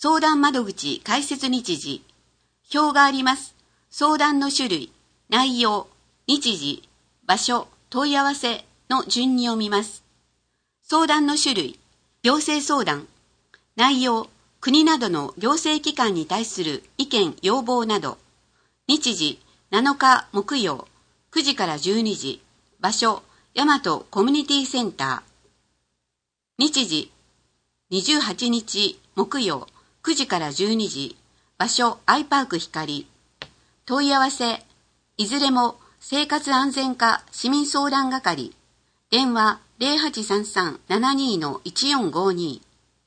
相談窓口開設日時。表があります。相談の種類、内容、日時、場所、問い合わせの順に読みます。相談の種類、行政相談。内容、国などの行政機関に対する意見・要望など。日時、7日木曜、9時から12時。場所、大和コミュニティセンター。日時、28日木曜、9時から12時。場所、アイパーク光。問い合わせ、いずれも生活安全課市民相談係。電話 0833-72-1452。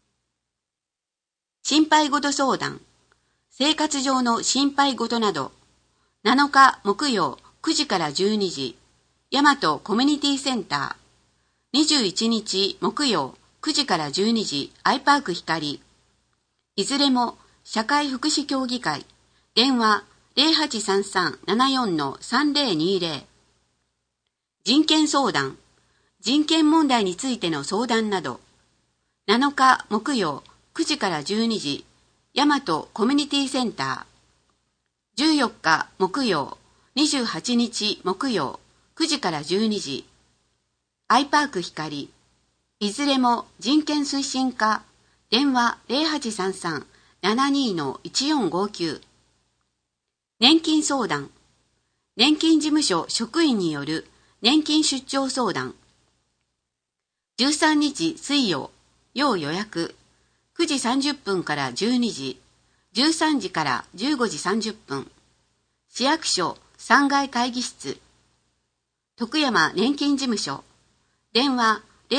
心配事相談。生活上の心配事など。7日木曜9時から12時。大和コミュニティセンター。21日木曜9時から12時。アイパーク光。いずれも社会福祉協議会。電話 0833-74-3020。人権相談。人権問題についての相談など。7日木曜9時から12時。大和コミュニティセンター。14日木曜28日木曜9時から12時。アイパーク光。いずれも人権推進課。電話 0833-72-1459。年金相談。年金事務所職員による年金出張相談。13日水曜、要予約。9時30分から12時。13時から15時30分。市役所3階会議室。徳山年金事務所。電話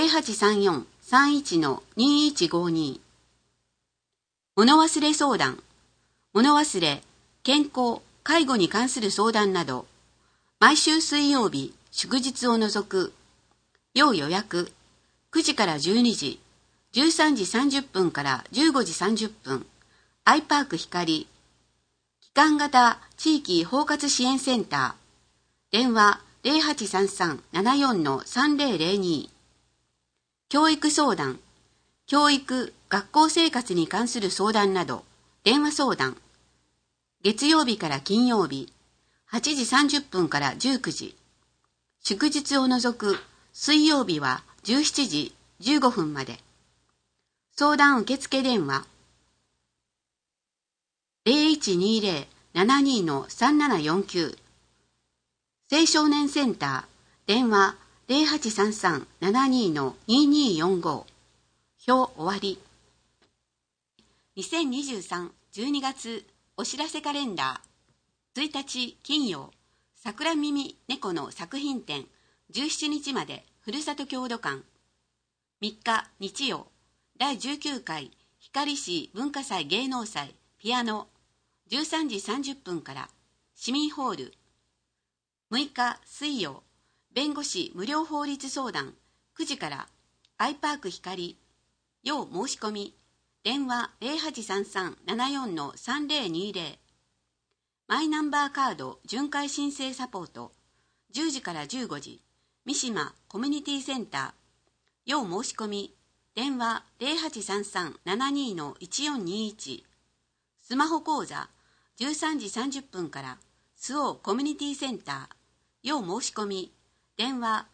0834-31-2152。物忘れ相談。物忘れ、健康、介護に関する相談など。毎週水曜日、祝日を除く。要予約。9時から12時。13時30分から15時30分。アイパーク光。機関型地域包括支援センター。電話 0833-74-3002。教育相談。教育、学校生活に関する相談など。電話相談。月曜日から金曜日。8時30分から19時。祝日を除く水曜日は17時15分まで。相談受付電話 0120-72-3749。青少年センター。電話 0833-72-2245。表終わり。2023-12月お知らせカレンダー。1日金曜、桜耳猫の作品展。17日までふるさと郷土館。3日日曜、第19回光市文化祭芸能祭ピアノ。13時30分から市民ホール。6日水曜、弁護士無料法律相談。9時からアイパーク光。要申し込み。電話 0833-74-3020。マイナンバーカード巡回申請サポート。10時から15時。三島コミュニティセンター。要申し込み。電話 0833-72-1421。スマホ講座。13時30分からスオーコミュニティセンター。要申し込み。電話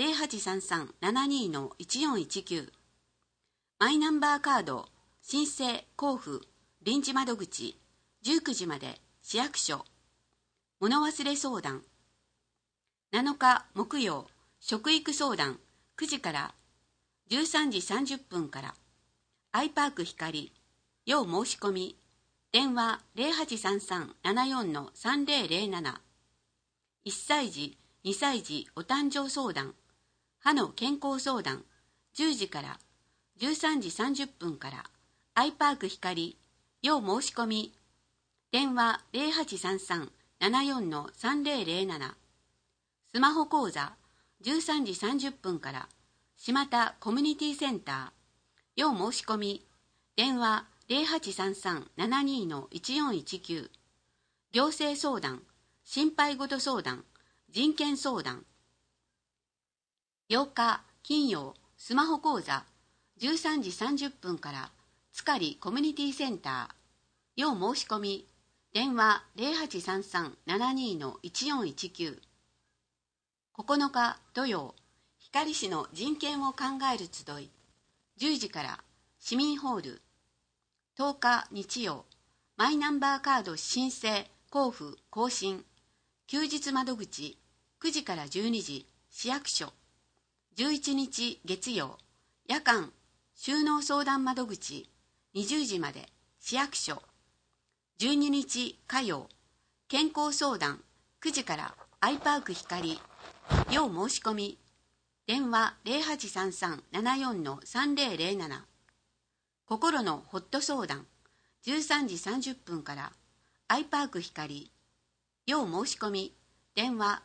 0833-72-1419。マイナンバーカード申請交付臨時窓口。19時まで市役所。物忘れ相談。7日木曜、食育相談。9時から13時30分からアイパーク光。要申し込み。電話 0833-74-3007。1歳児、2歳児お誕生相談。歯の健康相談。10時から13時30分からアイパーク光。要申し込み。電話 0833-74-3007。スマホ講座。13時30分から島田コミュニティセンター。要申し込み。電話 0833-72-1419。行政相談。心配事相談。人権相談。8日金曜、スマホ講座。13時30分からつかりコミュニティセンター、要申し込み、電話0833-72-1419。9日土曜、光市の人権を考える集い、10時から市民ホール。10日日曜、マイナンバーカード申請、交付、更新。休日窓口、9時から12時、市役所。11日月曜、夜間、就農相談窓口、20時まで、市役所。12日火曜、健康相談、9時からアイパーク光。要申し込み、電話0833-74-3007。心のホット相談、13時30分からアイパーク光。要申し込み、電話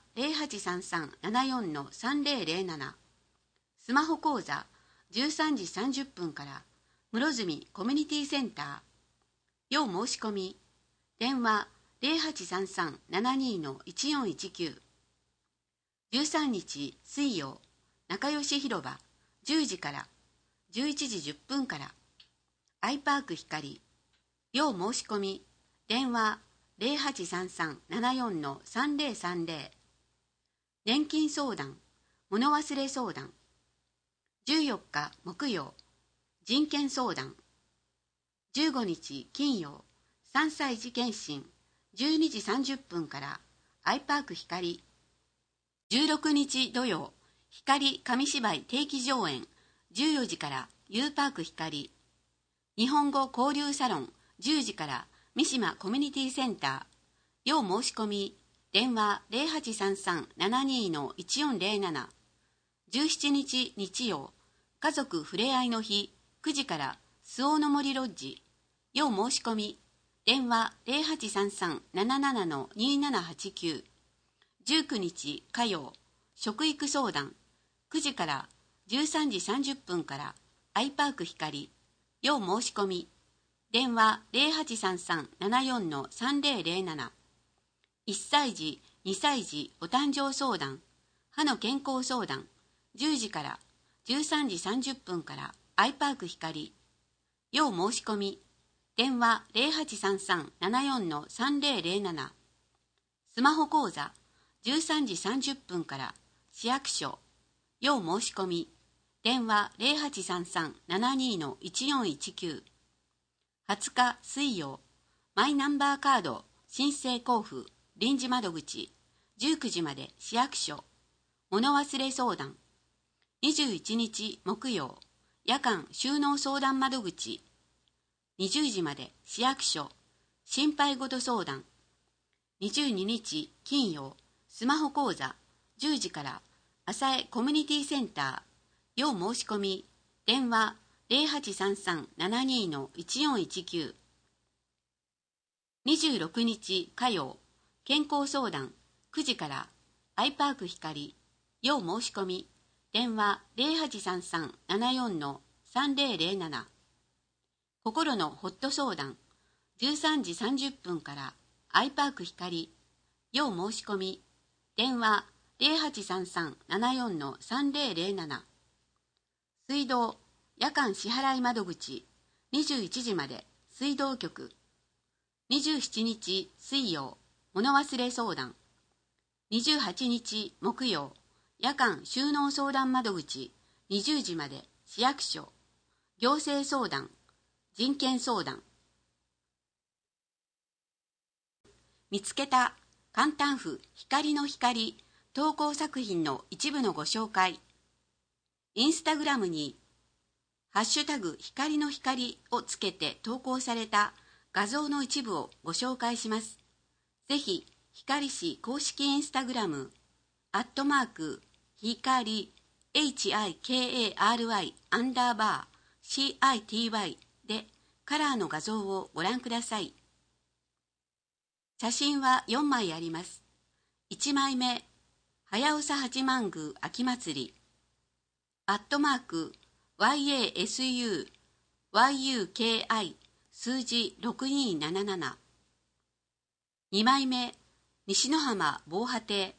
0833-74-3007。スマホ講座、13時30分から室積コミュニティセンター。要申し込み、電話0833-72-1419。13日水曜、仲良し広場、10時から11時10分から、アイパーク光。要申し込み、電話0833-74-3030。年金相談、物忘れ相談。14日木曜、人権相談。15日金曜、3歳児検診、12時30分からアイパーク光。16日土曜、光紙芝居定期上演、14時からユーパーク光。日本語交流サロン、10時から三島コミュニティセンター。要申し込み、電話0833-72-1407。17日日曜、家族ふれあいの日、9時から周防の森ロッジ。要申し込み、電話0833-77-2789。19日火曜、食育相談、9時から13時30分からアイパーク光。要申し込み、電話0833-74-3007。1歳児、2歳児お誕生相談、歯の健康相談、10時から13時30分からアイパーク光。要申し込み、電話0833-74-3007。スマホ講座、13時30分から市役所。要申し込み、電話0833-72-1419。20日水曜、マイナンバーカード申請交付臨時窓口、19時まで市役所。物忘れ相談。21日木曜、夜間就農相談窓口、20時まで市役所。心配事相談。22日金曜、スマホ講座、10時から浅江コミュニティセンター。要申し込み、電話0833-72-1419。26日火曜、健康相談、9時からアイパーク光。要申し込み、電話0833-74-3007。心のホット相談、13時30分からアイパーク光。要申し込み、電話0833-74-3007。水道、夜間支払い窓口、21時まで水道局。27日水曜、物忘れ相談。28日木曜、夜間就農相談窓口、20時まで市役所。行政相談、人権相談。見つけた簡単譜光の光投稿作品の一部のご紹介。インスタグラムにハッシュタグ光の光をつけて投稿された画像の一部をご紹介します。ぜひ光市公式インスタグラム@光HIKARY_CITY でカラーの画像をご覧ください。写真は4枚あります。1枚目、早長八幡宮秋祭り@YASUYUKI 数字6277。2枚目、西野浜防波堤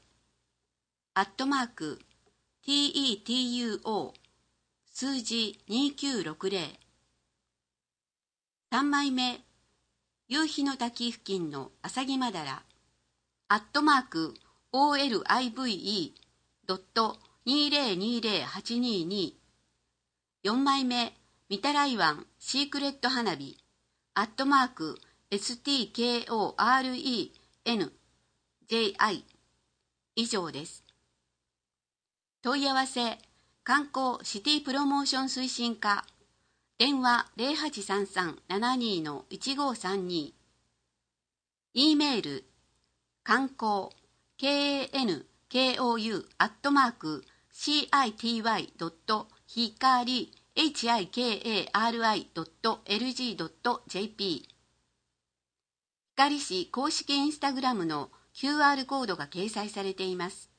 @TETUO 数字2960。 3枚目、夕日の滝付近のアサギマダラ、@olive.20208224枚目、御手洗湾シークレット花火、@stkorenji 以上です。問い合わせ、観光シティプロモーション推進課、電話 0833-72-1532、E メール、観光 kankou.hikari.lg.jp 光市公式インスタグラムの QR コードが掲載されています。